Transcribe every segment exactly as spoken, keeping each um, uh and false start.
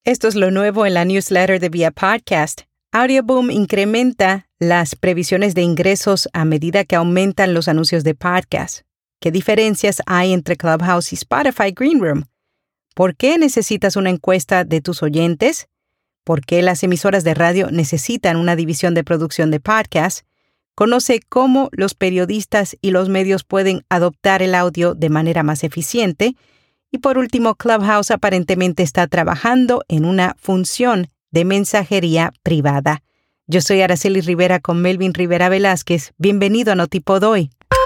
Esto es lo nuevo en la newsletter de Vía Podcast. Audioboom incrementa las previsiones de ingresos a medida que aumentan los anuncios de podcast. ¿Qué diferencias hay entre Clubhouse y Spotify Green Room? ¿Por qué necesitas una encuesta de tus oyentes? ¿Por qué las emisoras de radio necesitan una división de producción de podcast? Conoce cómo los periodistas y los medios pueden adoptar el audio de manera más eficiente. Y por último, Clubhouse aparentemente está trabajando en una función de mensajería privada. Yo soy Araceli Rivera con Melvin Rivera Velázquez. Bienvenido a Notipod hoy.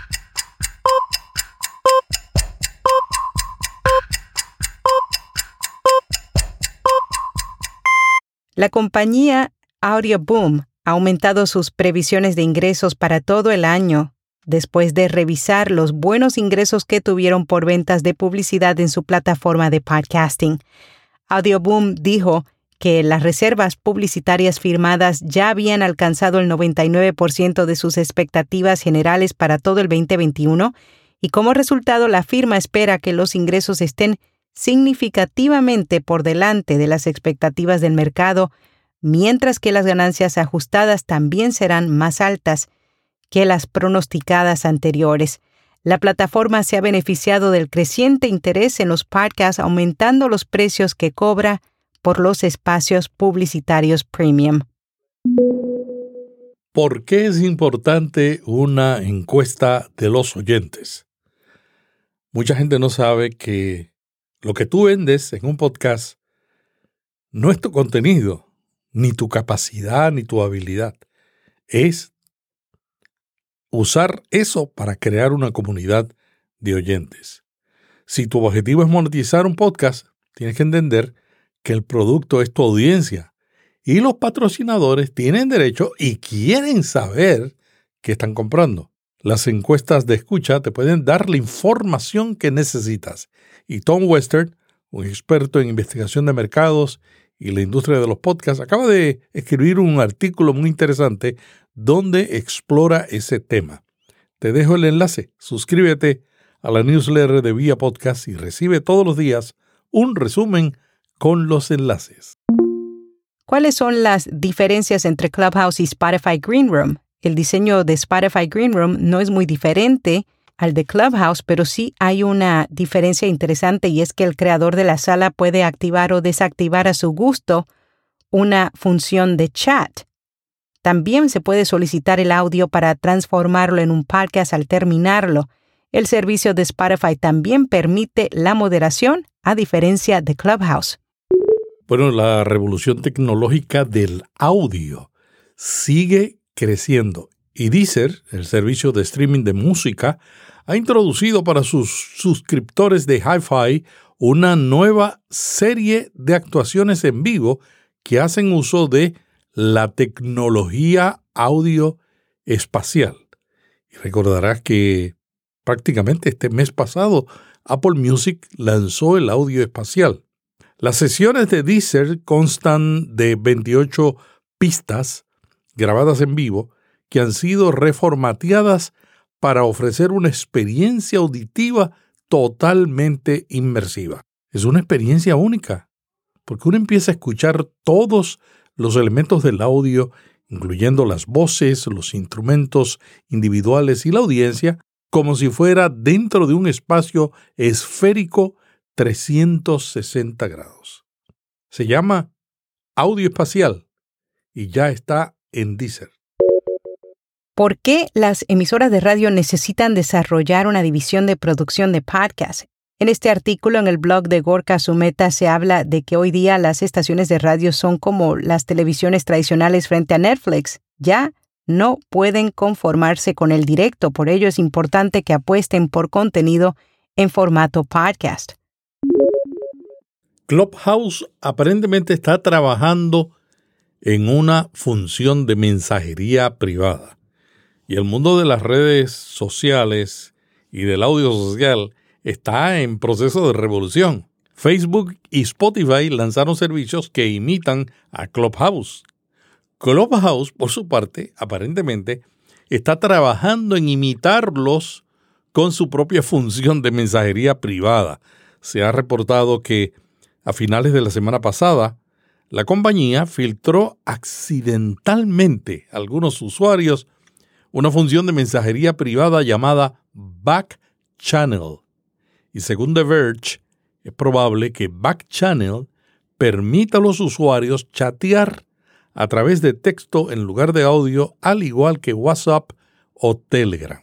La compañía Audioboom ha aumentado sus previsiones de ingresos para todo el año después de revisar los buenos ingresos que tuvieron por ventas de publicidad en su plataforma de podcasting. Audioboom dijo que las reservas publicitarias firmadas ya habían alcanzado el noventa y nueve por ciento de sus expectativas generales para todo el veinte veintiuno y como resultado la firma espera que los ingresos estén significativamente por delante de las expectativas del mercado, mientras que las ganancias ajustadas también serán más altas que las pronosticadas anteriores. La plataforma se ha beneficiado del creciente interés en los podcasts, aumentando los precios que cobra por los espacios publicitarios premium. ¿Por qué es importante una encuesta de los oyentes? Mucha gente no sabe que lo que tú vendes en un podcast no es tu contenido, ni tu capacidad, ni tu habilidad. Es usar eso para crear una comunidad de oyentes. Si tu objetivo es monetizar un podcast, tienes que entender que el producto es tu audiencia y los patrocinadores tienen derecho y quieren saber qué están comprando. Las encuestas de escucha te pueden dar la información que necesitas y Tom Western, un experto en investigación de mercados y la industria de los podcasts, acaba de escribir un artículo muy interesante donde explora ese tema. Te dejo el enlace. Suscríbete a la newsletter de Vía Podcast y recibe todos los días un resumen con los enlaces. ¿Cuáles son las diferencias entre Clubhouse y Spotify Green Room? El diseño de Spotify Green Room no es muy diferente al de Clubhouse, pero sí hay una diferencia interesante y es que el creador de la sala puede activar o desactivar a su gusto una función de chat. También se puede solicitar el audio para transformarlo en un podcast al terminarlo. El servicio de Spotify también permite la moderación, a diferencia de Clubhouse. Bueno, la revolución tecnológica del audio sigue creciendo y Deezer, el servicio de streaming de música, ha introducido para sus suscriptores de Hi-Fi una nueva serie de actuaciones en vivo que hacen uso de la tecnología audio espacial. Y recordarás que prácticamente este mes pasado Apple Music lanzó el audio espacial. Las sesiones de Deezer constan de veintiocho pistas grabadas en vivo que han sido reformateadas para ofrecer una experiencia auditiva totalmente inmersiva. Es una experiencia única, porque uno empieza a escuchar todos los elementos del audio, incluyendo las voces, los instrumentos individuales y la audiencia, como si fuera dentro de un espacio esférico trescientos sesenta grados. Se llama audio espacial y ya está en Deezer. ¿Por qué las emisoras de radio necesitan desarrollar una división de producción de podcasts? En este artículo en el blog de Gorka Sumeta se habla de que hoy día las estaciones de radio son como las televisiones tradicionales frente a Netflix. Ya no pueden conformarse con el directo, por ello es importante que apuesten por contenido en formato podcast. Clubhouse aparentemente está trabajando en una función de mensajería privada. Y el mundo de las redes sociales y del audio social está en proceso de revolución. Facebook y Spotify lanzaron servicios que imitan a Clubhouse. Clubhouse, por su parte, aparentemente, está trabajando en imitarlos con su propia función de mensajería privada. Se ha reportado que a finales de la semana pasada, la compañía filtró accidentalmente a algunos usuarios una función de mensajería privada llamada Back Channel. Y según The Verge, es probable que Back Channel permita a los usuarios chatear a través de texto en lugar de audio, al igual que WhatsApp o Telegram.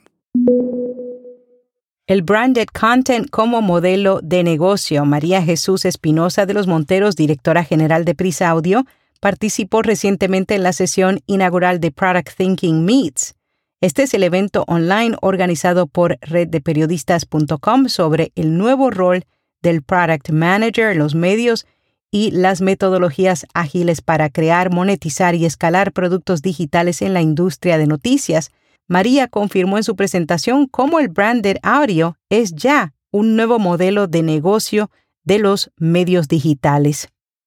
El branded content como modelo de negocio. María Jesús Espinosa de los Monteros, directora general de Prisa Audio, participó recientemente en la sesión inaugural de Product Thinking Meets. Este es el evento online organizado por red de periodistas punto com sobre el nuevo rol del Product Manager en los medios y las metodologías ágiles para crear, monetizar y escalar productos digitales en la industria de noticias. María confirmó en su presentación cómo el branded audio es ya un nuevo modelo de negocio de los medios digitales.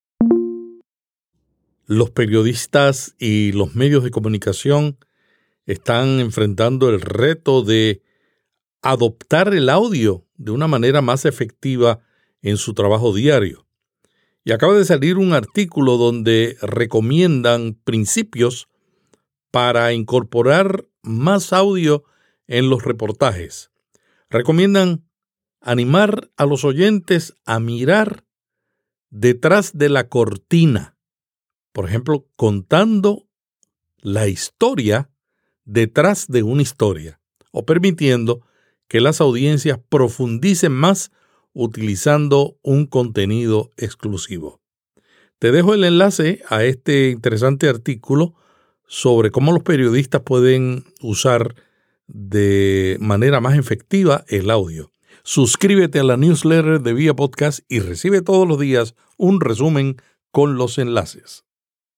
Los periodistas y los medios de comunicación están enfrentando el reto de adoptar el audio de una manera más efectiva en su trabajo diario. Y acaba de salir un artículo donde recomiendan principios para incorporar más audio en los reportajes. Recomiendan animar a los oyentes a mirar detrás de la cortina. Por ejemplo, contando la historia detrás de una historia, o permitiendo que las audiencias profundicen más utilizando un contenido exclusivo. Te dejo el enlace a este interesante artículo sobre cómo los periodistas pueden usar de manera más efectiva el audio. Suscríbete a la newsletter de Vía Podcast y recibe todos los días un resumen con los enlaces.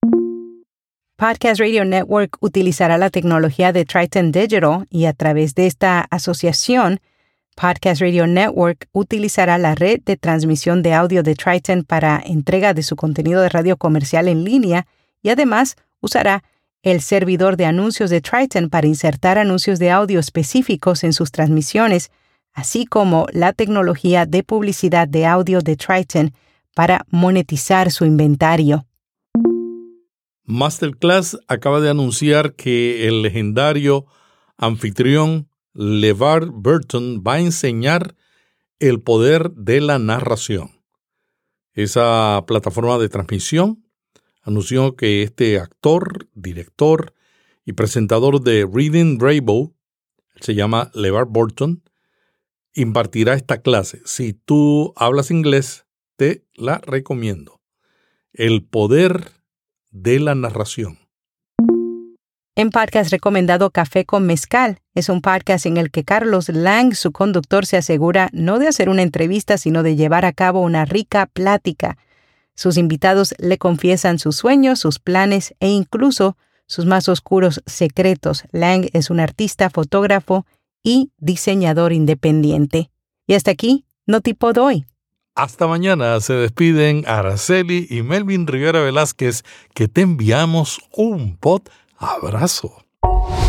Podcast Radio Network utilizará la tecnología de Triton Digital y a través de esta asociación, Podcast Radio Network utilizará la red de transmisión de audio de Triton para entrega de su contenido de radio comercial en línea y además usará el servidor de anuncios de Triton para insertar anuncios de audio específicos en sus transmisiones, así como la tecnología de publicidad de audio de Triton para monetizar su inventario. Masterclass acaba de anunciar que el legendario anfitrión LeVar Burton va a enseñar el poder de la narración. Esa plataforma de transmisión anunció que este actor, director y presentador de Reading Rainbow, se llama LeVar Burton, impartirá esta clase. Si tú hablas inglés, te la recomiendo. El poder de la narración. En podcast recomendado Café con Mezcal, es un podcast en el que Carlos Lang, su conductor, se asegura no de hacer una entrevista, sino de llevar a cabo una rica plática. Sus invitados le confiesan sus sueños, sus planes e incluso sus más oscuros secretos. Lang es un artista, fotógrafo y diseñador independiente. Y hasta aquí, Notipod hoy. Hasta mañana. Se despiden Araceli y Melvin Rivera Velázquez, que te enviamos un pod abrazo.